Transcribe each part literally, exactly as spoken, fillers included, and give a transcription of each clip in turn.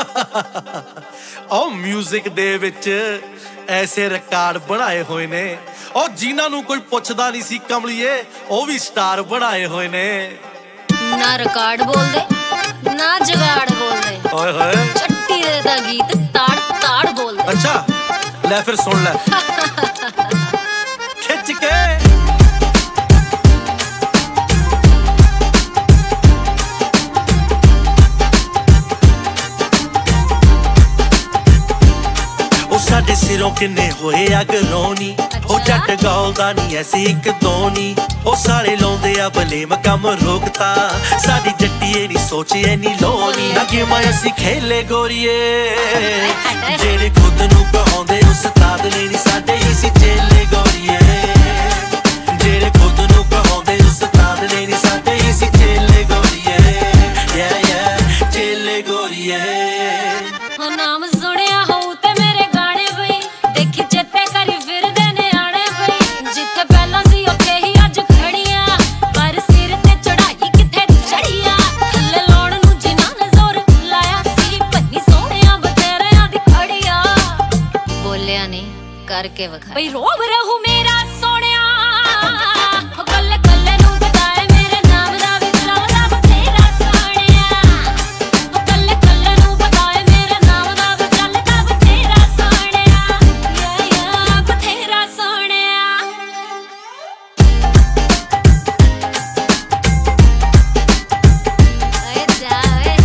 ਉਹ ਮਿਊਜ਼ਿਕ ਦੇ ਵਿੱਚ ਐਸੇ ਰਿਕਾਰਡ ਬਣਾਏ ਹੋਏ ਨੇ ਉਹ ਜਿਨ੍ਹਾਂ ਨੂੰ ਕੋਈ ਪੁੱਛਦਾ ਨਹੀਂ ਸੀ ਕਮਲੀਏ, ਉਹ ਵੀ ਸਟਾਰ ਬਣਾਏ ਹੋਏ ਨੇ। ਨਾ ਰਿਕਾਰਡ ਬੋਲਦੇ ਨਾ ਜਗਾੜ ਬੋਲਦੇ, ਓਏ ਹੋਏ ਚੱਟੀ ਦੇ ਦਾ ਗੀਤ ਤਾੜ ਤਾੜ ਬੋਲਦੇ। ਅੱਛਾ ਲੈ ਫਿਰ ਸੁਣ ਲੈ ਖਿੱਚ ਕੇ। ਸਾਡੇ ਸਿਰੋਂ ਕਿੰਨੇ ਹੋਏ ਅਗਰੋਨੀ, ਉਹ ਜੱਟ ਗਾਉਂਦਾ ਨੀ ਐਸੀ ਇੱਕ ਦੋ ਨੀ। ਉਹ ਸਾਰੇ ਲਾਉਂਦੇ ਆ ਬਲੇਮ ਕੰਮ ਰੋਕਤਾ, ਸਾਡੀ ਜੱਟੀਏ ਨੀ ਸੋਚੇ ਨੀ ਲੋਨੀ। ਅੱਗੇ ਮੈਂ ਅਸੀਂ ਖੇਲੇ ਗੋਰੀਏ ਜਿਹੜੇ ਖੁਦ ਨੂੰ ਕਹਾਉਂਦੇ ਉਸਤਾਦ ਨੇ ਨੀ, ਸਾਡੇ ਹੀ ਸੀ ਚੇਲੇ ਗੋਰੀਏ ਜਿਹੜੇ ਖੁਦ ਨੂੰ ਕਹਾਉਂਦੇ ਉਸਤਾਦ ਨੇ ਨੀ, ਸਾਡੇ ਹੀ ਸੀ ਚੇਲੇ ਗੋਰੀਏ। ਯਾ ਯਾ ਚੇਲੇ ਗੋਰੀਏ। ਹੋ ਨਾਮ ਸੁਣਿਆ ਹੋਊ ਤੇ ਮੇਰੇ ਗਾਣੇ ਬਈ, ਦੇਖੀ ਚੇਤੇ ਕਰੀ ਫਿਰਦੇ ਨੇ ਆਣੇ ਬਈ। ਜਿੱਥੇ ਪਹਿਲਾਂ ਸੀ ਉੱਥੇ ਹੀ ਅੱਜ ਖੜੀਆਂ, ਪਰ ਸਿਰ ਤੇ ਚੜਾਈ ਕਿੱਥੇ ਚੜੀਆਂ। ਥੱਲੇ ਲਾਉਣ ਨੂੰ ਜਿਨ੍ਹਾਂ ਨੇ ਜ਼ੋਰ ਲਾਇਆ ਸੀ, ਪੰਨੀ ਸੋਹਣਿਆਂ ਬਥੇਰਿਆਂ ਦੀ ਖੜੀਆਂ। ਬੋਲਿਆ ਨਹੀਂ ਕਰਕੇ ਵਿਖਾ ਬਈ ਰੋਬ ਰਹੂ ਮੇਰਾ ਸੋਹਣਿਆ। ਹੋ ਕੱਲੇ ਕੱਲੇ ਨੂੰ ਬਤਾਏ ਮੇਰੇ ਨਾਮ ਦਾ ਵੀ ਚੱਲਦਾ ਬਥੇਰਾ ਸੋਹਣਿਆ। ਹੋ ਕੱਲੇ ਕੱਲੇ ਨੂੰ ਬਤਾਏ ਮੇਰੇ ਨਾਮ ਦਾ ਵੀ ਚੱਲਦਾ ਬਥੇਰਾ ਸੋਹਣਿਆ। ਯਾ ਯਾ ਬਥੇਰਾ ਸੋਹਣਿਆ। ਓਏ ਜਾ ਓਏ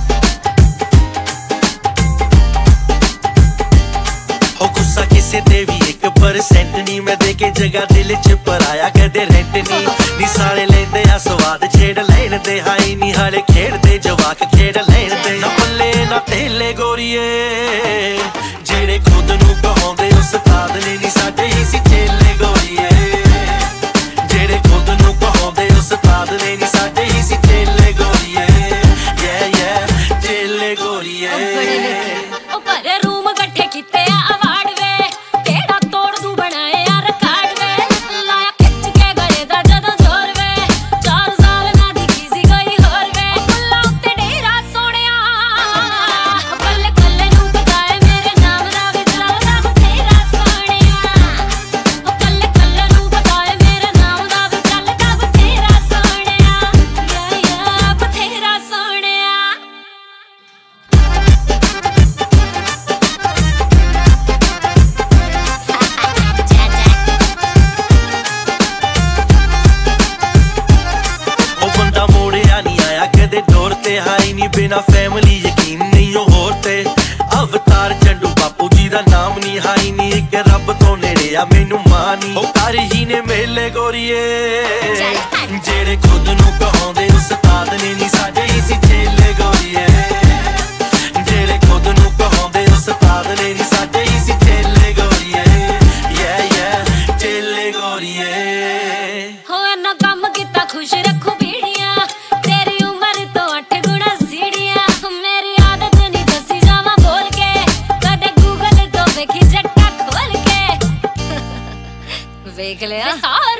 ਹੋ ਗੁੱਸਾ ਕਿਸੇ ਤੇ ਵੀ ਇੱਕ ਪਰਸੈਂਟ ਨੀ, ਮੈਂ ਦੇ ਕੇ ਜਗ੍ਹਾ ਦਿਲ ਚ ਪਰਾਇਆ ਕਦੇ ਰੈਂਟ ਨੀ। ਨੀ ਸਾਲੇ ਲੈਂਦੇ ਆ ਸਵਾਦ ਛੇੜ ਲੈਣ ਦੇ, ਹਾਈ ਨੀ ਹਾਲੇ ਖੇਡਦੇ ਜਵਾਕ ਖੇਡ ਲੈਣ ਦੇ। ਨਾ ਪੱਲੇ ਨਾ ਤੇਲੇ ਗੋਰੀਏ ਜਿਹੜੇ ਖੁਦ ਨੂੰ ਕਹਾਉਂਦੇ ਉਸਤਾਦ ਨੇ ਨੀ, ਸਾਡੇ ਹੀ ਸੀ ਚੇਲੇ ਗੋਰੀਏ ਜਿਹੜੇ ਖੁਦ ਨੂੰ ਕਹਾਉਂਦੇ ਉਸਤਾਦ ਨੇ ਨੀ, ਸਾਡੇ ਹੀ ਸੀ ਚੇਲੇ ਗੋਰੀਏ। ਯਾ ਯਾ ਚੇਲੇ ਗੋਰੀਏ। ਉਹ ਭਰੇ ਰੂਮ ਇਕੱਠੇ ਕੀਤੇ ਆ ਅਵਾਰਡ ਵੇ, ਕਿਹੜਾ ਤੋੜ ਦੂ ਬਣਾਏ ਆ ਰਿਕਾਰਡ ਵੇ। ਲਾਇਆ ਖਿੱਚ ਕੇ ਗਲੇ ਦਾ ਜਦੋਂ ਜ਼ੋਰ ਵੇ, ਚਾਰ ਸਾਲ ਨਾ ਦਿਖੀ ਸੀ ਕੋਈ ਹੋਰ ਵੇ। ਫੁੱਲਾਂ ਉੱਤੇ ਡੇਰਾ ਸੋਹਣਿਆ, ਕੱਲੇ ਕੱਲੇ ਨੂੰ ਬਤਾਏ ਮੇਰੇ ਨਾਮ ਦਾ ਵੀ ਚੱਲਦਾ ਬਥੇਰਾ ਸੋਹਣਿਆ। ਉਹ ਕੱਲੇ ਕੱਲੇ ਨੂੰ ਬਤਾਏ ਮੇਰੇ ਨਾਮ ਦਾ ਵੀ ਚੱਲਦਾ ਬਥੇਰਾ ਸੋਹਣਿਆ। ਯਾ ਯਾ ਬਥੇਰਾ ਸੋਹਣਿਆ। ਉਹ ਬੰਦਾ ਮੋੜਿਆ ਨੀ ਆਇਆ ਕਦੇ ਡੋਰ ਤੇ, ਹਾਈ ਨੀ ਬਿਨਾ ਫੈਮਿਲੀ ਯਕੀਨ ਨਹੀਂ ਉਹ ਹੋਰ ਤੇ। ਅਵਤਾਰ ਚੰਡੂ ਬਾਪੂ ਜੀ ਦਾ ਨਾਮ ਨੀ, ਹਾਈ ਨੀ ਇੱਕ ਰੱਬ ਤੋਂ ਨੇੜੇ ਆ ਮੈਨੂੰ ਮਾਂ ਨੀ। ਉਹ ਕਰ ਹੀ ਨੇ ਮੇਲੇ ਗੋਰੀਏ ਜਿਹੜੇ ਖੁਦ ਨੂੰ ਕਹਾਉਂਦੇ ਉਸਤਾਦ ਨੇ ਨੀ, ਸਾਡੇ ਹੀ ਸੀ ਚੇਲੇ ਗੋਰੀਏ ਜਿਹੜੇ ਖੁਦ ਨੂੰ ਕਹਾਉਂਦੇ ਉਸਤਾਦ ਨੇ ਨੀ, ਸਾਡੇ ਹੀ ਸੀ ਚੇਲੇ ਗੋਰੀਏ। ਯਾ ਯਾ ਚੇਲੇ ਗੋਰੀਏ। ਹੋ ਇੰਨਾ ਕੰਮ ਕੀਤਾ ਖੁਸ਼ ਰੱਖੂ ਬੀੜੀਆਂ, ਤੇਰੀ ਉਮਰ ਤੋਂ ਅੱਠ ਗੁਣਾ ਸੀੜੀਆਂ। ਮੇਰੀ ਆਦਤ ਨਹੀਂ ਦੱਸੀ ਜਾਵਾਂ ਬੋਲ ਕੇ, ਕਦੇ ਗੂਗਲ ਤੋਂ ਵੇਖੀ ਜੱਟਾ ਖੋਲ ਕੇ ਵੇਖ ਲਿਆ।